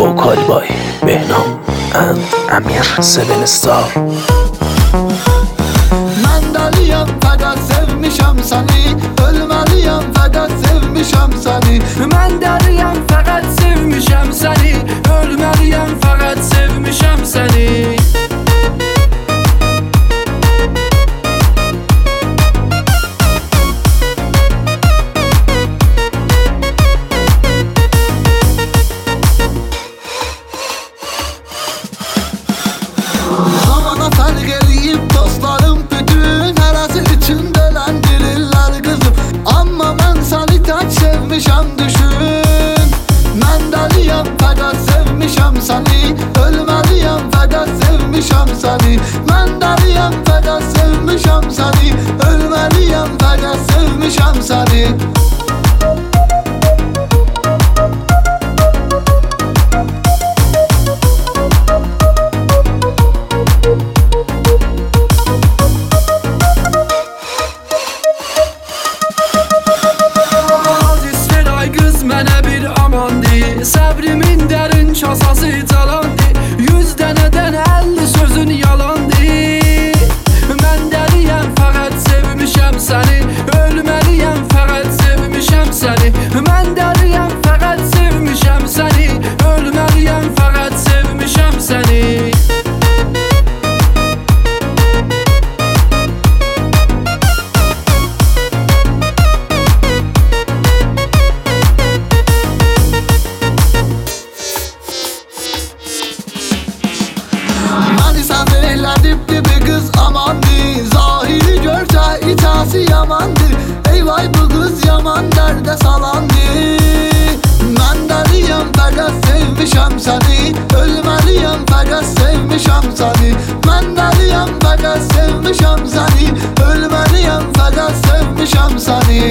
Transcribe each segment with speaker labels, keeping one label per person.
Speaker 1: Vocal by Behnam and Amir 7 Star.
Speaker 2: Mən dəliyəm, fəqət sevmişəm səni. Ölməliyəm, fəqət sevmişəm səni.
Speaker 3: Mən dəliyəm, fəqət sevmişəm səni. Ölməliyəm, fəqət sevmişəm səni.
Speaker 2: Zamana fərq eləyib dostlarım bütün hərəsi üçün dələndirirlər qızım. Amma mən səni tək sevmişəm düşün. Mən dəliyəm, fəqət sevmişəm səni. Ölməliyəm, fəqət sevmişəm səni. Mən dəliyəm, fəqət sevmişəm səni. Ölməliyəm, fəqət sevmişəm səni.
Speaker 3: Mənə bir amandı, səbrimin dərin kasası calandı. 100 dənədən 50 sözün yalandı. Mən dəliyəm, fəqət sevmişəm səni. Ölməliyəm, fəqət sevmişəm səni. Mən dəliyəm, fəqət sevmişəm səni. Ölməliyəm, fəqət sevmişəm səni.
Speaker 2: Məni səfir elədibdi bir qız amandı. Zahiri görsə içəsi yamandı. Ey vay bu qız yaman dərdə salandı. Mən dəliyəm, fəqət sevmişəm səni. Ölməliyəm, fəqət sevmişəm səni. Mən dəliyəm, fəqət sevmişəm səni. Ölməliyəm, fəqət sevmişəm səni.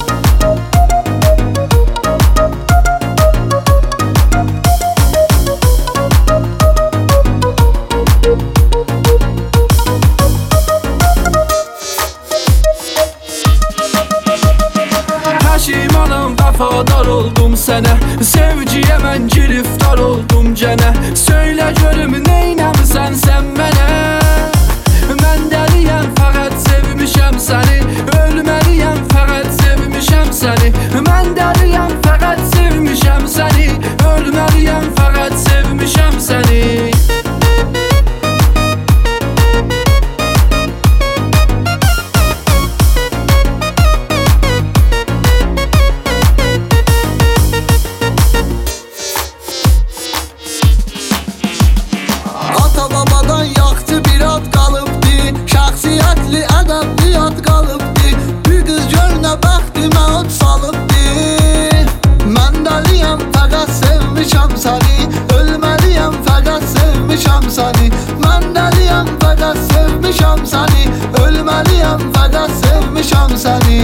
Speaker 3: Peşimanam, vəfadar oldum sənə. Sevgiyə mən giriftar oldum gənə. Söylə görüm neynəmisən sən mənə. Mən dəliyəm, fəqət sevmişəm səni. Ölməliyəm, fəqət sevmişəm səni. Mən dəliyəm, fəqət sevmişəm səni. Ölməliyəm, fəqət sevmişəm səni.
Speaker 2: Babadan yaxşı bir ad qalıbdı. Şəxsiyyətli, ədəbli ad qalıbdı. Bir qız görünə bəxtimə od salıbdı. Mən dəliyəm, fəqət sevmişəm səni. Ölməliyəm, fəqət sevmişəm səni. Mən dəliyəm, fəqət sevmişəm səni. Ölməliyəm, fəqət sevmişəm səni.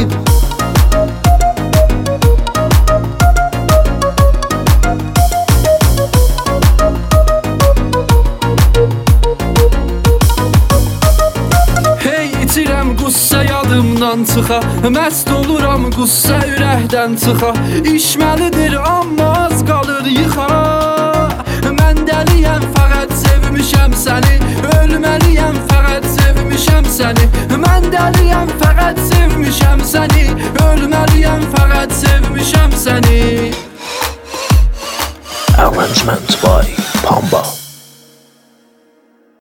Speaker 3: Qussə yadımdan çıxa, məst oluram qussə ürəkdən çıxa. İşməlidir amma az qalır yıxa. Mən dəliyəm, fəqət sevmişəm səni. Ölməliyəm, fəqət sevmişəm səni. Mən dəliyəm, fəqət sevmişəm səni. Ölməliyəm, fəqət sevmişəm səni.
Speaker 1: Arrangement by Pamba.